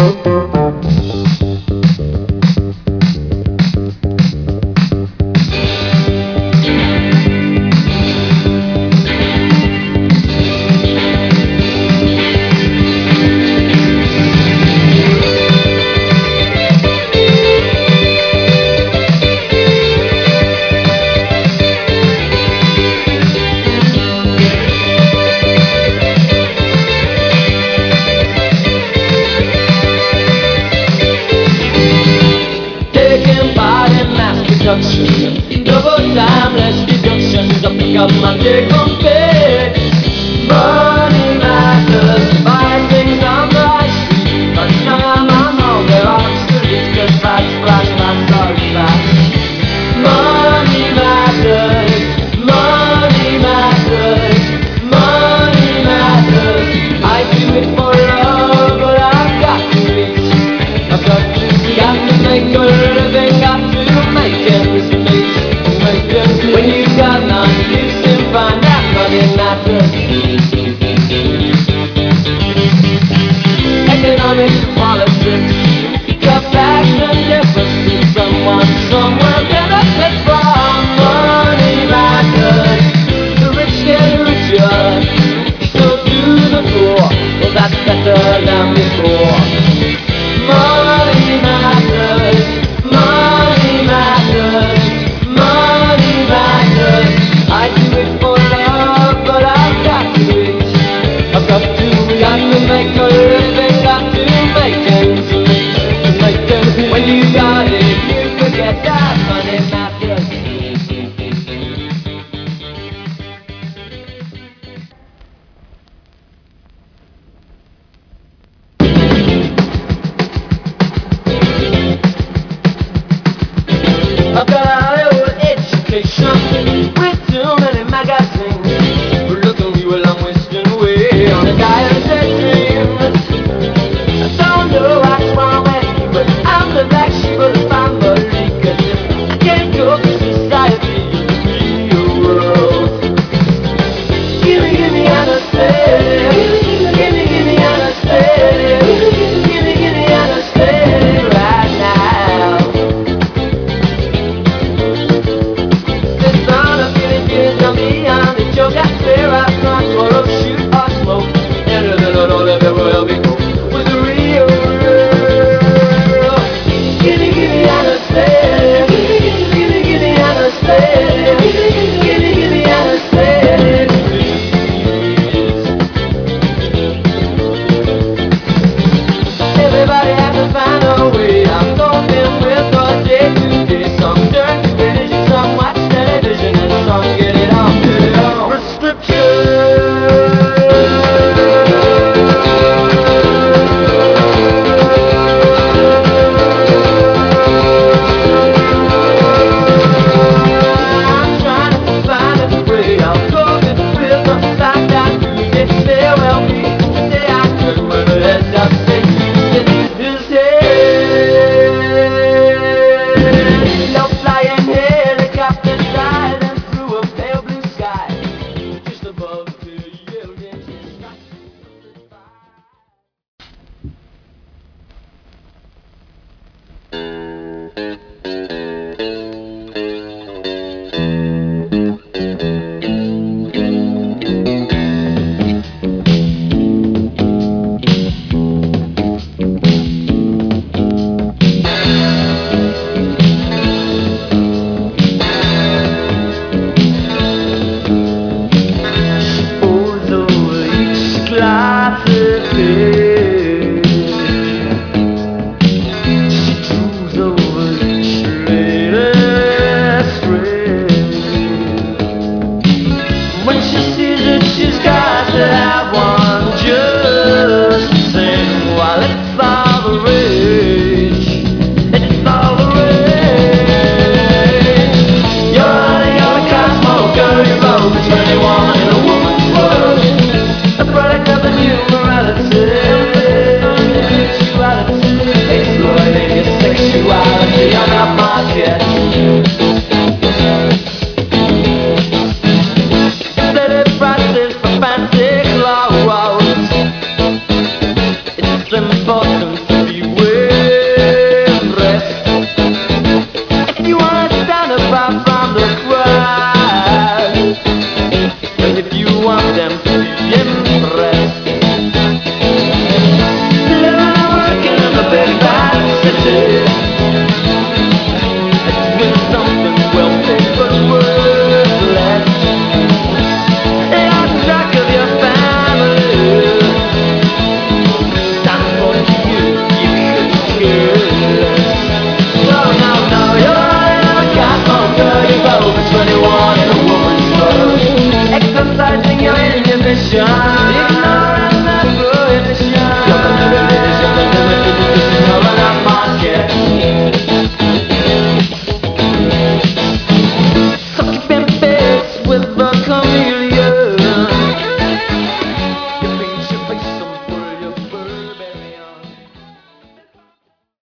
Double timeless deductions, I pick up my take on fix. Money matters, buy things on the street, but none of them all they're obsolete, cause facts are facts. Money matters, money matters, money matters. I do it for love, but I've got to eat. I've got to make a living, got to make ends meet. When you got none, you soon find that money matters. Economics, politics, cut back the deficit. Someone somewhere benefits from money matters. The rich get richer, so do the poor. Well, that's better than before. Money matters, money matters, money matters. I do it for love, but I've got to eat. I've got to make a living, got to make ends meet. When you got it, you forget that money matters. I've got a Hollywood education with too many magazines. But look at me while I'm wasting away on a diet of dreams. I don't know what's wrong with me, but I'm the black sheep of the family. Cause if I can't go to society, you real world. Give me anesthetic. Give me anesthetic. Give me anesthetic right now. Since I'm not feeling good, I'm beyond the joke. I swear I'm not gonna shoot or smoke. Anything at all that will be cool with the real world. Give me anesthetic. Give me anesthetic. Give me anesthetic, please. Everybody has to find a way. I'm coping with the day to day. Some turn to religion, some watch television, and some get it on prescription. I'm trying to find a way. I'm coping with the fact that music may well be today I could when it ends up saying his head. No flying helicopters gliding through a pale blue sky, just above the yielding stripes. When she sees it, she's got to have one just the same. While it's all the rage, it's all the rage. You're running on a Cosmo, girl, you're over 21 in a woman's world. A product of the new morality, exploiting your sexuality on our market. Steady prices for fancy clothes. It's important